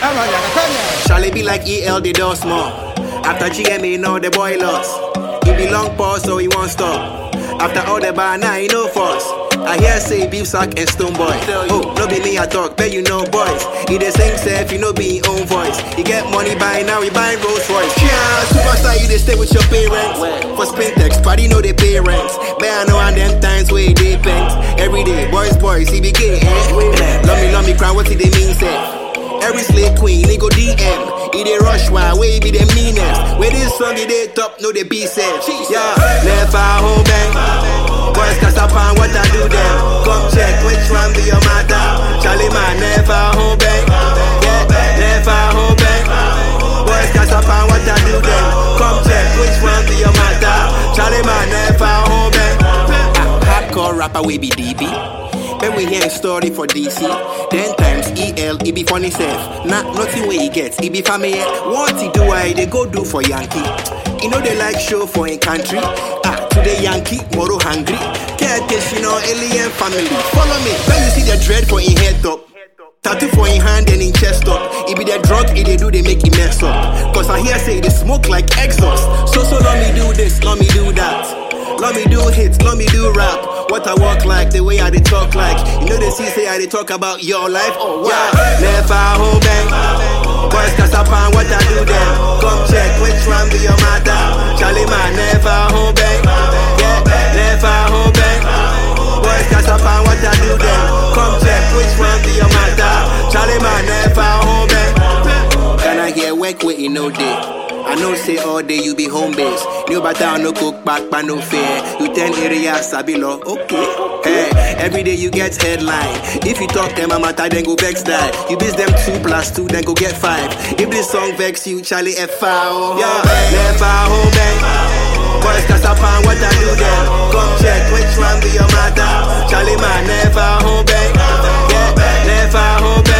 Shall it be like EL, the door small? After GMA, know the boy lost. He be long pause, so he won't stop. After all the bar, now he no force. I hear say beef sack and stone boy. Oh, no be me I talk, but you know boys. He dey sing self, you know be his own voice. He get money by now, he buy Rolls Royce. Yeah, superstar, you dey stay with your parents. For Spintex, party know they pay rents. But I know on them times where they paint. Every day, boys, he be gay, Love me, cry, what did they mean, say? Every slave queen, they go DM. He dey rush while we be the meanest. Where this song, he dey top, no they be safe. Yeah, never home bang. Boys cast up on what I do them. Come check which one be your matter. Charlie man never home bang. Yeah, never home bang. Boys cast up on what I do them. Come check which one be your matter. Charlie man never home bang. Hardcore rapper we be DB. When we hear a story for DC, 10 times EL, he be funny self. Nothing where he gets, he be family. What he do, I they go do for Yankee. You know they like show for a country. Today Yankee, tomorrow hungry. Catfish, you know, alien family. Follow me, when you see the dread for in head top. Tattoo for in hand and in chest up. It be the drug, it they do, they make it mess up. Cause I hear say they smoke like exhaust. So let me do this, let me do that. Let me do hits, let me do rap. What I walk like, the way I they talk like. You know they say I they talk about your life. Oh wow, yeah. Never home bang. Boys cast up on what I do them. Come check which one be your matter. Charlie man never home bang. Yeah, never home bang. Boys cast up on what I do them. Come check which one be your matter. Charlie man never home bang. Can I get work with you no day? I know say all day you be home base. New batter no cook back but no fair. You 10 areas sabilo, okay. Hey, every day you get headline. If you talk them a matter then go vex that. You biz them 2+2 then go get 5. If this song vex you, Charlie F foul. Yeah, never home bang. Boys cast up on what I do them. Come check which one be your matter. Charlie man never home bang. Yeah, never home bang.